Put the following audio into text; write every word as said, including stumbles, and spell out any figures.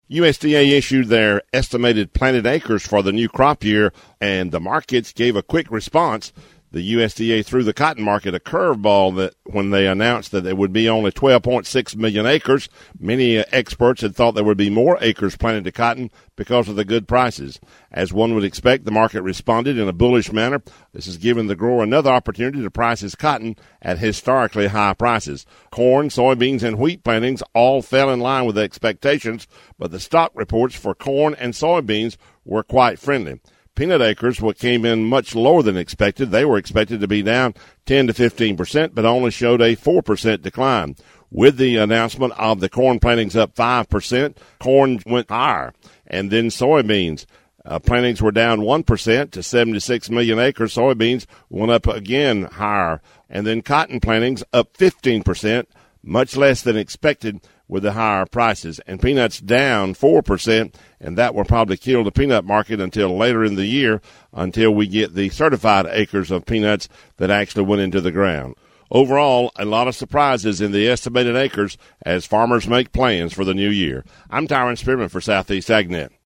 U S D A issued their estimated planted acres for the new crop year, and the markets gave a quick response. The U S D A threw the cotton market a curveball that when they announced that it would be only twelve point six million acres. Many uh, experts had thought there would be more acres planted to cotton because of the good prices. As one would expect, the market responded in a bullish manner. This has given the grower another opportunity to price his cotton at historically high prices. Corn, soybeans, and wheat plantings all fell in line with expectations, but the stock reports for corn and soybeans were quite friendly. Peanut acres what came in much lower than expected. They were expected to be down ten to fifteen percent, but only showed a four percent decline. With the announcement of the corn plantings up five percent, corn went higher. And then soybeans. Uh, plantings were down one percent to seventy-six million acres. Soybeans went up again higher. And then cotton plantings up fifteen percent, much less than expected with the higher prices. And peanuts down four percent, and that will probably kill the peanut market until later in the year, until we get the certified acres of peanuts that actually went into the ground. Overall, a lot of surprises in the estimated acres as farmers make plans for the new year. I'm Tyron Spearman for Southeast AgNet.